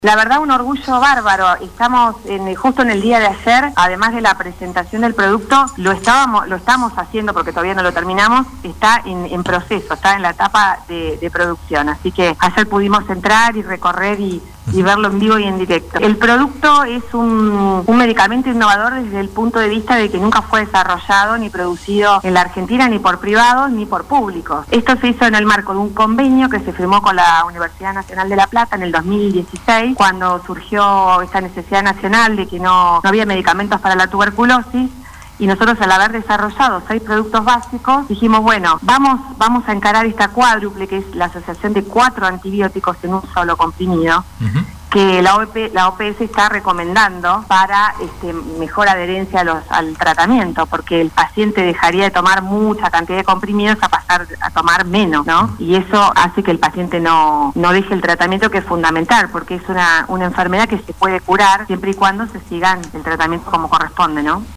La verdad, un orgullo bárbaro. Estamos justo en el día de ayer, además de la presentación del producto, lo estamos haciendo porque todavía no lo terminamos, está en proceso, está en la etapa de producción. Así que ayer pudimos entrar y recorrer y verlo en vivo y en directo. El producto es un medicamento innovador desde el punto de vista de que nunca fue desarrollado ni producido en la Argentina ni por privados ni por públicos. Esto se hizo en el marco de un convenio que se firmó con la Universidad Nacional de La Plata en el 2016, cuando surgió esta necesidad nacional de que no había medicamentos para la tuberculosis. Y nosotros, al haber desarrollado 6 productos básicos, dijimos, bueno, vamos a encarar esta cuádruple, que es la asociación de 4 antibióticos en un solo comprimido, que la OPS está recomendando para mejor adherencia al tratamiento, porque el paciente dejaría de tomar mucha cantidad de comprimidos a pasar a tomar menos, ¿no? Y eso hace que el paciente no deje el tratamiento, que es fundamental, porque es una enfermedad que se puede curar siempre y cuando se sigan el tratamiento como corresponde, ¿no?